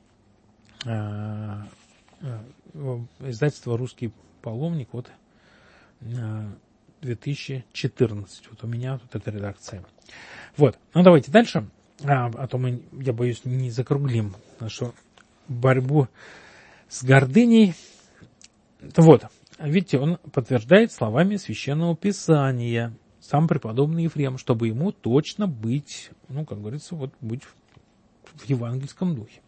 издательство «Русский паломник», вот, 2014. Вот у меня тут эта редакция. Вот. Ну, давайте дальше. А то мы, я боюсь, не закруглим нашу борьбу с гордыней. Вот. Видите, он подтверждает словами Священного Писания, сам преподобный Ефрем, чтобы ему точно быть, ну, как говорится, вот быть в евангельском духе.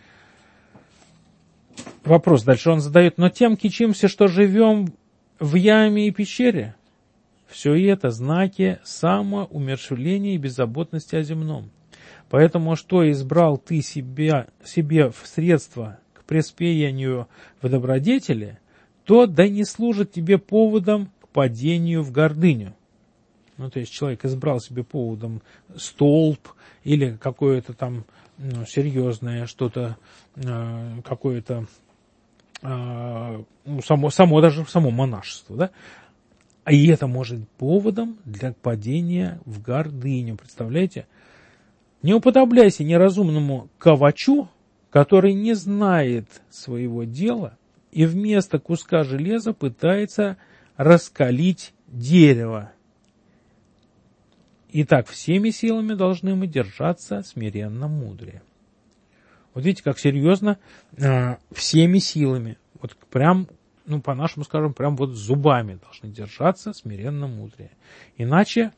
Вопрос дальше он задает: но тем кичимся, что живем в яме и пещере. Все это знаки самоумерщвления и беззаботности о земном. Поэтому что избрал ты себе в средства к преуспеянию в добродетели, то да не служит тебе поводом к падению в гордыню. Ну, то есть человек избрал себе поводом столб или какое-то там серьезное что-то, какое-то само монашество, да? И это может быть поводом для падения в гордыню. Представляете? Не уподобляйся неразумному ковачу, который не знает своего дела и вместо куска железа пытается раскалить дерево. Итак, всеми силами должны мы держаться смиренно мудрее. Вот видите, как серьезно всеми силами, вот прям, по-нашему скажем, прям вот зубами должны держаться смиренно мудрые. Иначе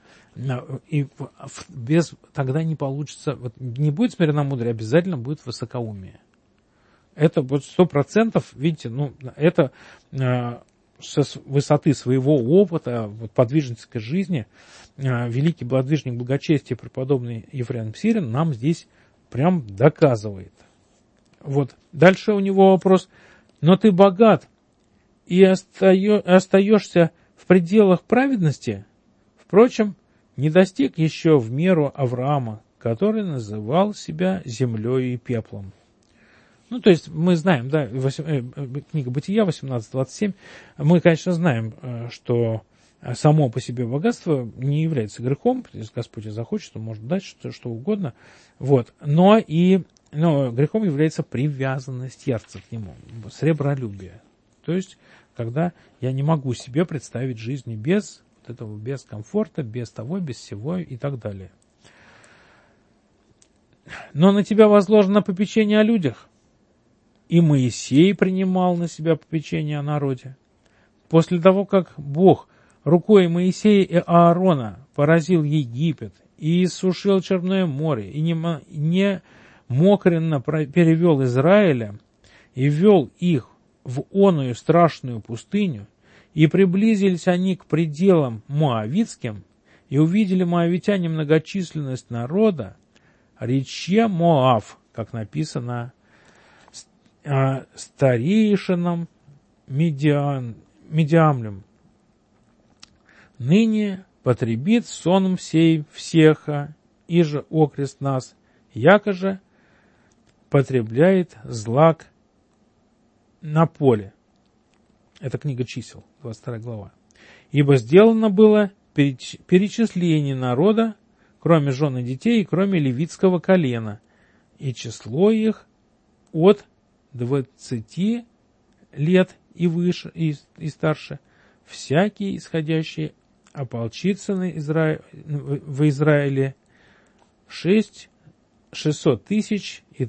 тогда не получится, вот не будет смиренно мудрее, обязательно будет высокоумие. Это вот 100%, видите, это с высоты своего опыта, вот, подвижнической жизни, великий подвижник благочестия, преподобный Ефрем Сирин, нам здесь прям доказывает. Вот. Дальше у него вопрос. Но ты богат и остаешься в пределах праведности? Впрочем, не достиг еще в меру Авраама, который называл себя землей и пеплом. То есть мы знаем, да, книга Бытия 18:27, мы, конечно, знаем, что само по себе богатство не является грехом, если Господь захочет, Он может дать что угодно, вот, но грехом является привязанность сердца к нему, сребролюбие. То есть, когда я не могу себе представить жизнь без этого, без комфорта, без того, без всего и так далее. Но на тебя возложено попечение о людях. И Моисей принимал на себя попечение о народе. После того, как Бог рукой Моисея и Аарона поразил Египет и иссушил Черное море, и не мокренно перевел Израиля, и ввел их в оную страшную пустыню, и приблизились они к пределам моавитским, и увидели моавитяне многочисленность народа, рече Моав, как написано, старейшинам Медиамлем. Ныне потребит сон сей всеха, и же окрест нас, яко же потребляет злак на поле. Это книга чисел, 22 глава. Ибо сделано было перечисление народа, кроме жен и детей, и кроме левитского колена, и число их от 20 лет и выше, и старше, всякий, исходящий, ополчится в Израиле 600 тысяч и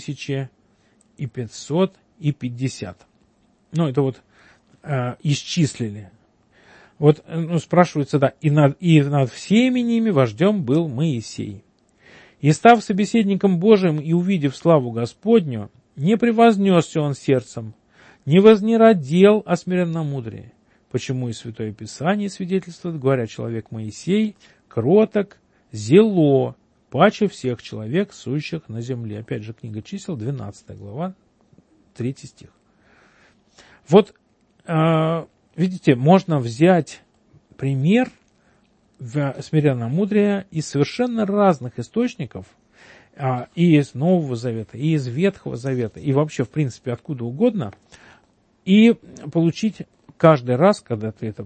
3550. Это вот исчислили. Вот спрашивается, да, и над всеми ними вождем был Моисей. И став собеседником Божиим и увидев славу Господню, не превознесся он сердцем, не вознеродел о смиренномудрии. Почему и Святое Писание свидетельствует, говоря, человек Моисей, кроток, зело, паче всех человек, сущих на земле. Опять же, книга чисел, 12 глава, 3 стих. Вот, видите, можно взять пример смиренномудрия из совершенно разных источников, и из Нового Завета, и из Ветхого Завета, и вообще, в принципе, откуда угодно, и получить каждый раз, когда ты с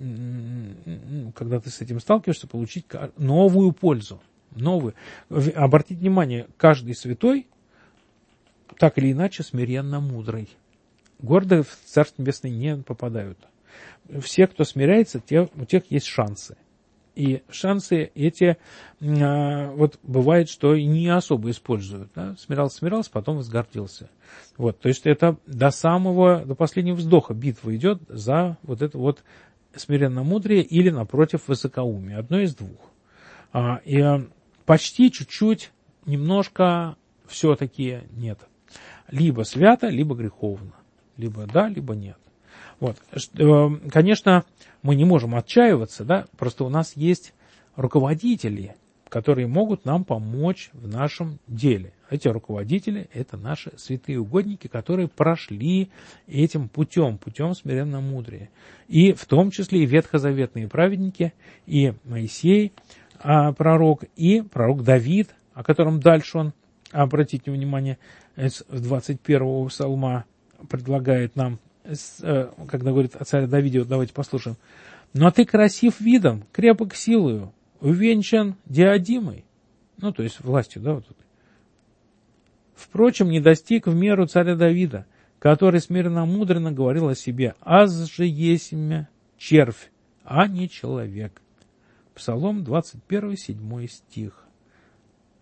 этим сталкиваешься, получить новую пользу. Обратите внимание, каждый святой так или иначе смиренно мудрый. Гордые в Царство Небесное не попадают. Все, кто смиряется, у тех есть шансы. И шансы эти, вот бывает, что и не особо используют. Да? Смирался, потом возгордился. Вот, то есть это до последнего вздоха битва идет за вот это вот смиренномудрие или, напротив, высокоумие. Одно из двух. И почти чуть-чуть, немножко все-таки нет. Либо свято, либо греховно. Либо да, либо нет. Вот. Конечно, мы не можем отчаиваться, да, просто у нас есть руководители, которые могут нам помочь в нашем деле. Эти руководители – это наши святые угодники, которые прошли этим путем смиренномудрия. И в том числе и ветхозаветные праведники, и Моисей, пророк, и пророк Давид, о котором дальше он, обратите внимание, с 21-го псалма предлагает нам, когда говорит о царе Давиде, вот давайте послушаем. «Но ты красив видом, крепок силою, увенчан диадимой». То есть властью, да, вот тут. «Впрочем, не достиг в меру царя Давида, который смиренно-мудренно говорил о себе, аз же есмя червь, а не человек». Псалом 21, 7 стих.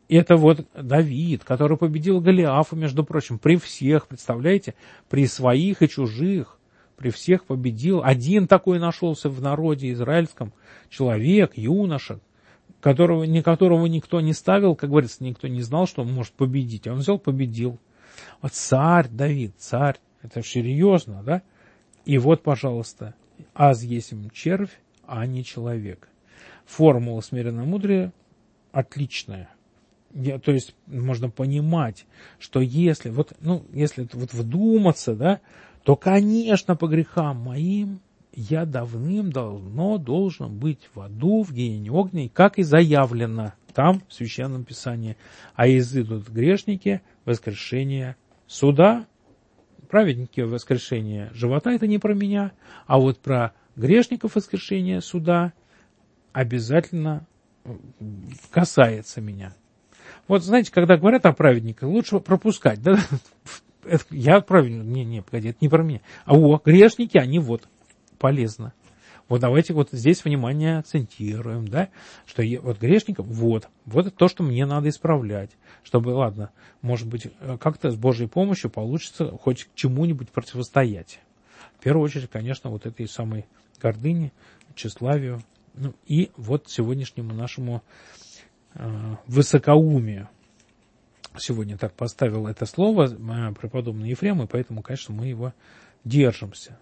Это вот Давид, который победил Голиафа, между прочим, при всех, представляете, при своих и чужих, при всех победил. Один такой нашелся в народе израильском человек, юноша, которого никто не ставил, как говорится, никто не знал, что он может победить. А он взял, победил. Вот царь Давид, царь, это серьезно, да? И вот, пожалуйста, аз есмь червь, а не человек. Формула смиренномудрия отличная. То есть можно понимать, что если вдуматься, да, то, конечно, по грехам моим я давным-давно должен быть в аду, в гиене огненной, как и заявлено там, в Священном Писании. А изыдут грешники воскрешение суда, праведники воскрешение живота, это не про меня, а вот про грешников воскрешение суда обязательно касается меня. Вот знаете, когда говорят о праведниках, лучше пропускать. Да? Я правильно, погоди, это не про меня. А грешники, они вот полезно. Вот давайте вот здесь внимание акцентируем, да, что вот грешников, вот это то, что мне надо исправлять, чтобы, ладно, может быть, как-то с Божьей помощью получится хоть к чему-нибудь противостоять. В первую очередь, конечно, вот этой самой гордыне, тщеславию, и вот сегодняшнему нашему высокоумию. Сегодня так поставил это слово преподобный Ефрем, и поэтому, конечно, мы его держимся.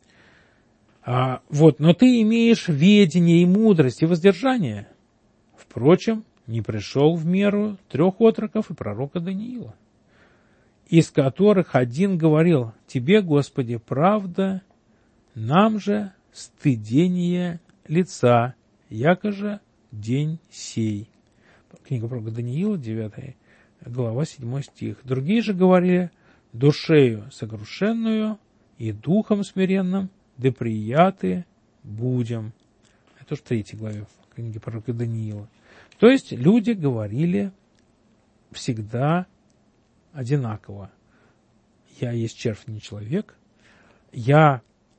Но ты имеешь ведение и мудрость и воздержание. Впрочем, не пришел в меру 3 отроков и пророка Даниила, из которых один говорил: тебе, Господи, правда, нам же стыдение лица, яко же день сей. Книга пророка Даниила, 9 глава, 7 стих. Другие же говорили: душею сокрушенную и духом смиренным да прияты будем. Это уж в 3 главе книги пророка Даниила. То есть люди говорили всегда одинаково. Я есть червь, не человек. Я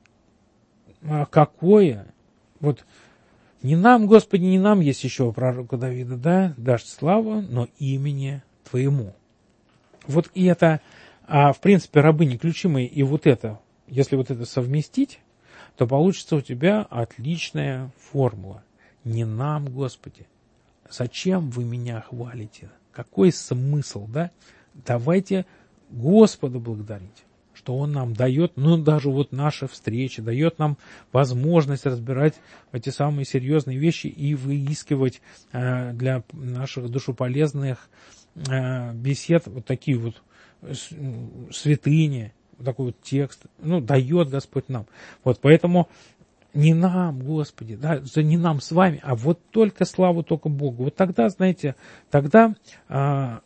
какое? Вот не нам, Господи, не нам есть еще у пророка Давида, да, дашь славу, но имени Твоему. Вот и это, в принципе, рабы неключимые, и вот это, если вот это совместить, то получится у тебя отличная формула. Не нам, Господи. Зачем вы меня хвалите? Какой смысл, да? Давайте Господа благодарить, что Он нам дает, даже вот наши встречи, дает нам возможность разбирать эти самые серьезные вещи и выискивать для наших душеполезных бесед вот такие вот святыни, такой вот текст, дает Господь нам. Вот поэтому не нам, Господи, да, не нам с вами, а вот только славу только Богу. Вот тогда, знаете, там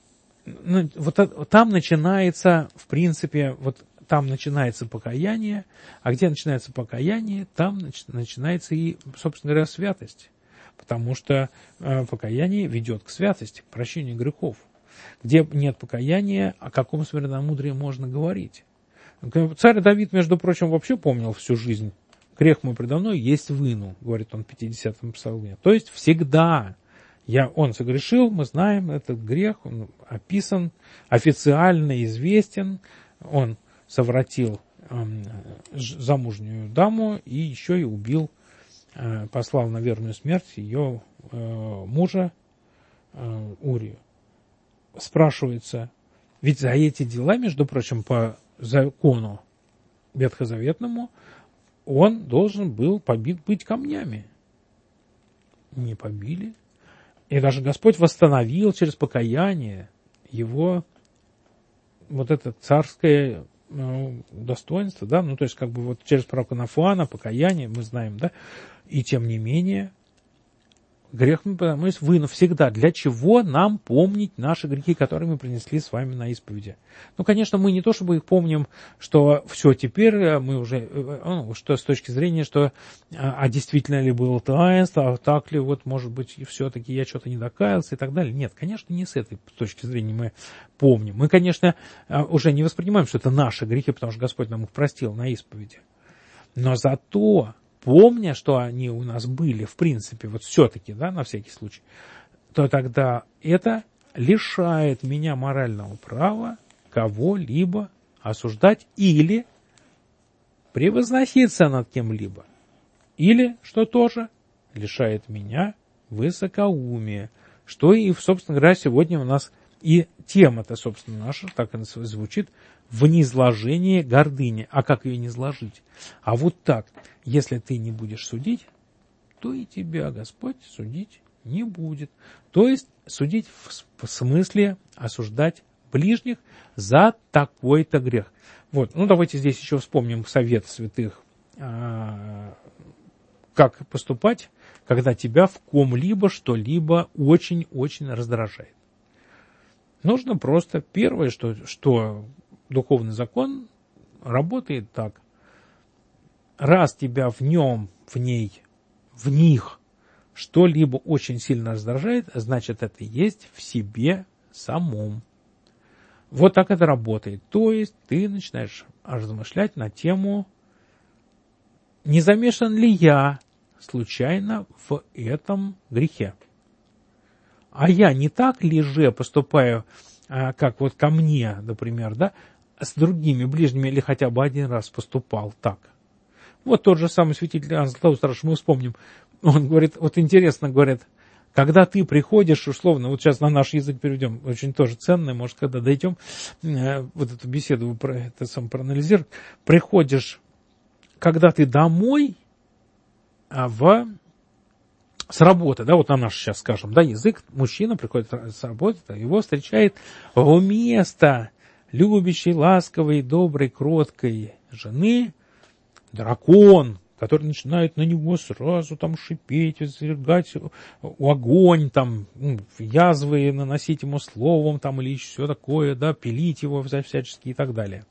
начинается, в принципе, вот там начинается покаяние, а где начинается покаяние, там начинается и, собственно говоря, святость. Потому что покаяние ведет к святости, к прощению грехов. Где нет покаяния, о каком смиренномудрии можно говорить? Царь Давид, между прочим, вообще помнил всю жизнь: грех мой предо мной есть выну, говорит он в 50-м псалме. То есть всегда он согрешил, мы знаем, этот грех, он описан, официально известен, он совратил замужнюю даму и еще и убил, послал на верную смерть ее мужа Урию. Спрашивается, ведь за эти дела, между прочим, по закону ветхозаветному, он должен был побит быть камнями. Не побили. И даже Господь восстановил через покаяние его вот это царское достоинство, да, то есть как бы вот через пророка Нафуана, покаяние, мы знаем, да, и тем не менее грех мы потому есть выну всегда. Для чего нам помнить наши грехи, которые мы принесли с вами на исповеди? Конечно, мы не то чтобы их помним, что все, теперь мы уже, что с точки зрения, что действительно ли было таинство, а так ли вот, может быть, и все-таки я что-то не докаялся и так далее. Нет, конечно, не с этой точки зрения мы помним. Мы, конечно, уже не воспринимаем, что это наши грехи, потому что Господь нам их простил на исповеди. Но зато, помня, что они у нас были, в принципе, вот все-таки, да, на всякий случай, то тогда это лишает меня морального права кого-либо осуждать или превозноситься над кем-либо. Или, что тоже, лишает меня высокоумия. Что и, собственно говоря, сегодня у нас и тема-то, собственно, наша, так и звучит, в низложении гордыни. А как ее низложить? А вот так, если ты не будешь судить, то и тебя Господь судить не будет. То есть судить в смысле осуждать ближних за такой-то грех. Вот, ну давайте здесь еще вспомним совет святых, как поступать, когда тебя в ком-либо что-либо очень-очень раздражает. Нужно просто, первое, что духовный закон работает так. Раз тебя в нем, в ней, в них что-либо очень сильно раздражает, значит, это есть в себе самом. Вот так это работает. То есть ты начинаешь размышлять на тему, не замешан ли я случайно в этом грехе. А я не так ли же поступаю, как вот ко мне, например, да, с другими ближними, или хотя бы один раз поступал так. Вот тот же самый святитель Иоанн Златоуст, мы вспомним, он говорит, вот интересно, говорит, когда ты приходишь, условно, вот сейчас на наш язык переведем, очень тоже ценное, может, когда дойдем, вот эту беседу проанализируем, приходишь, когда ты домой с работы, да, вот на наш сейчас скажем, да, язык, мужчина приходит с работы, его встречает вместо любящей, ласковой, доброй, кроткой жены дракон, который начинает на него сразу там шипеть, изрыгать огонь, там, язвы наносить ему словом, там, или еще все такое, да, пилить его всячески и так далее.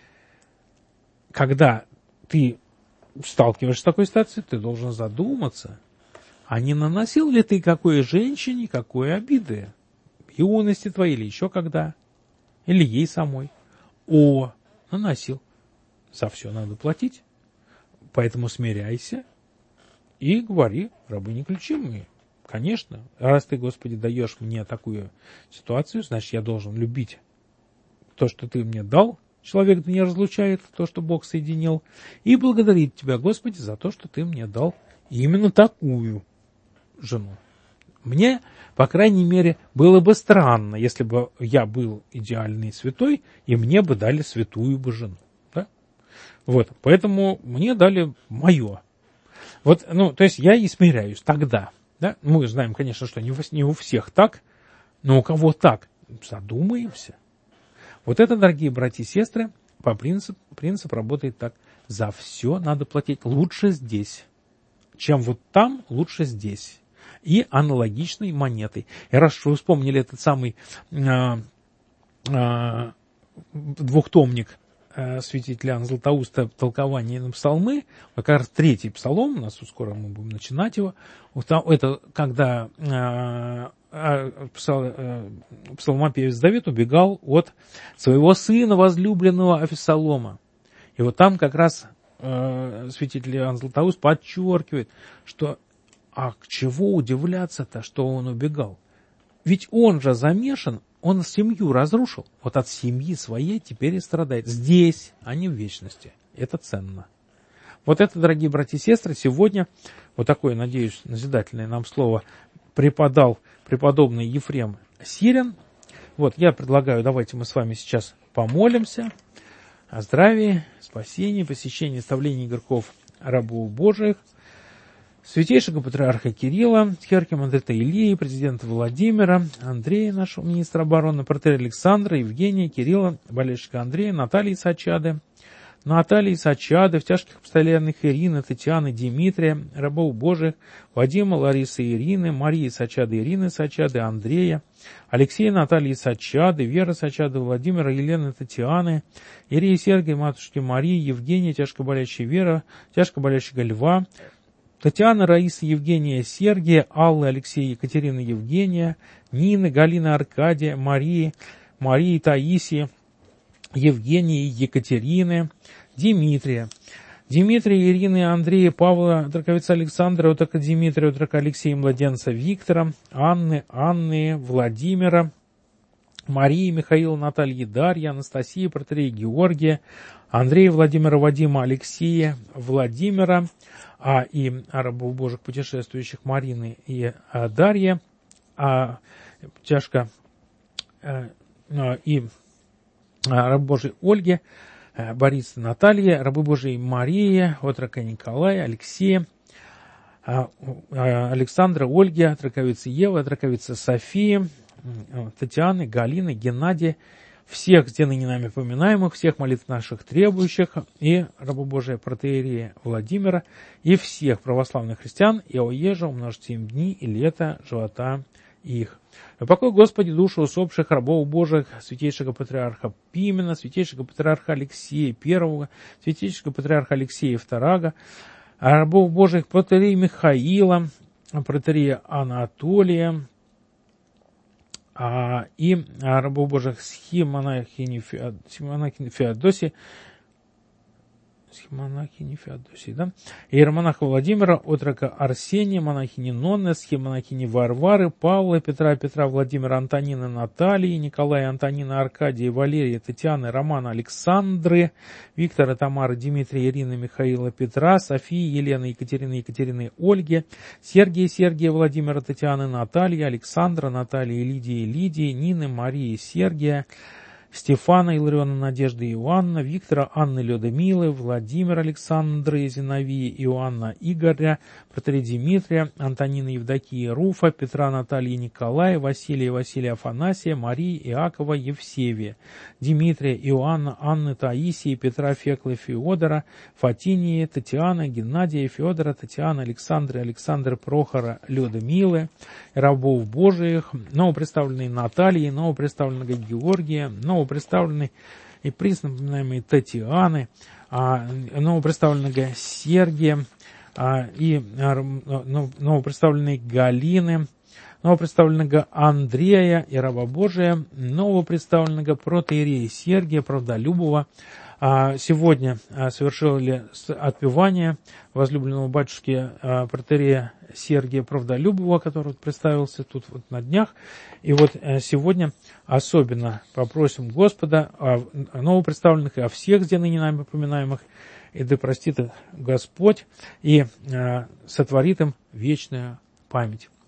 Когда ты сталкиваешься с такой ситуацией, ты должен задуматься, а не наносил ли ты какой женщине какой обиды? В юности твоей или еще когда? Или ей самой? Наносил. За все надо платить. Поэтому смиряйся и говори, рабы не ключимые. Конечно, раз ты, Господи, даешь мне такую ситуацию, значит, я должен любить то, что ты мне дал. Человек не разлучает то, что Бог соединил. И благодарить тебя, Господи, за то, что ты мне дал именно такую жену. Мне, по крайней мере, было бы странно, если бы я был идеальный святой, и мне бы дали святую бы жену. Да? Вот, поэтому мне дали мое. Вот, то есть я и смиряюсь тогда. Да? Мы знаем, конечно, что не у всех так, но у кого так, задумаемся. Вот это, дорогие братья и сестры, по принцип работает так. За все надо платить. Лучше здесь, чем вот там, лучше здесь. И аналогичной монетой. И раз что вы вспомнили этот самый двухтомник святителя Иоанна Златоуста «Толкование на псалмы», как раз 3-й псалом, у нас скоро мы будем начинать его, это когда псалмопевец Давид убегал от своего сына возлюбленного Авессалома. И вот там как раз святитель Иоанн Златоуст подчеркивает, что к чего удивляться-то, что он убегал? Ведь он же замешан, он семью разрушил. Вот от семьи своей теперь и страдает. Здесь, а не в вечности. Это ценно. Вот это, дорогие братья и сестры, сегодня, вот такое, надеюсь, назидательное нам слово преподал преподобный Ефрем Сирин. Вот, я предлагаю, давайте мы с вами сейчас помолимся о здравии, спасении, посещении, оставлении грехов рабов Божиих, святейшего патриарха Кирилла, архимандрита Илии, президента Владимира, Андрея, нашего министра обороны, протоиерея Александра, Евгения, Кирилла, болельщика Андрея, Натальи Сачады, в тяжких обстоятельствах Ирины, Татьяны, Дмитрия, рабов Божиих, Вадима, Ларисы, Ирины, Марии Сачады, Ирины Сачады, Андрея, Алексея, Натальи Сачады, Веры Сачады, Владимира, Елены, Татьяны, Ирии, Сергия, матушки Марии, Евгения, тяжко болящая Вера, тяжко болящего Льва, Татьяна, Раиса, Евгения, Сергия, Аллы, Алексея, Екатерина, Евгения, Нины, Галина, Аркадия, Марии, Таисии, Евгении, Екатерины, Дмитрия, Ирины, Андрея, Павла, Драковица Александра, Дмитрия, Алексея, младенца Виктора, Анны, Владимира, Марии, Михаила, Натальи, Дарьи, Анастасии, протоиерея Георгия, Андрея, Владимира, Вадима, Алексея, Владимира, и рабов Божьих путешествующих Марины и Дарья, тяжко и раб Божий Ольги, Бориса, Наталья, рабы Божьей Марии, отрока Николая, Алексея, Александра, Ольги, отроковицы Евы, отроковицы Софии, Татьяны, Галины, Геннадия, всех с ныне нами поминаемых, всех молитв наших требующих, и раба Божия протоиерея Владимира, и всех православных христиан, и оеже умножьте им дни и лета живота их. Упокой, Господи, души усопших рабов Божьих, святейшего патриарха Пимена, святейшего патриарха Алексея I, святейшего патриарха Алексея II, рабов Божьих протоиерея Михаила, протоиерея Анатолия, и рабов Божьих схимонахини Феодосии, да? Иеромонаха Владимира, отрока Арсения, монахини Нонны, схимонахини Варвары, Павла, Петра, Владимира, Антонины, Натальи, Николая, Антонина, Аркадия, Валерия, Татьяны, Романа, Александры, Виктора, Тамары, Дмитрия, Ирины, Михаила, Петра, Софии, Елены, Екатерины, Ольги, Сергия, Владимира, Татьяны, Натальи, Александра, Натальи, Лидии, Нины, Марии, Сергия, Стефана, Илариона, Надежды, Иоанна, Виктора, Анны, Людмилы, Владимира, Александры, Зиновии, Иоанна, Игоря, протоиерея Дмитрия, Антонины, Евдокии, Руфа, Петра, Натальи, Николая, Василия, Афанасия, Марии, Иакова, Евсевия, Дмитрия, Иоанна, Анны, Таисии, Петра, Феклы, Феодора, Фатинии, Татьяны, Геннадия, Феодора, Татьяны, Александры, Прохора, Людмилы, рабов Божиих, новопредставленной Натальи, новопредставленного Георгия, новопредставленной и признанной Татьяны, новопредставленного Сергия, и новопредставленной Галины, новопредставленного Андрея и раба Божия, новопредставленного протоиерея Сергия Правдолюбова. Сегодня совершили отпевание возлюбленного батюшки протоиерея Сергия Правдолюбова, который представился тут вот на днях. И вот сегодня особенно попросим Господа о новопредставленных и о всех с ныне нами поминаемых, и да простит их Господь и сотворит им вечную память.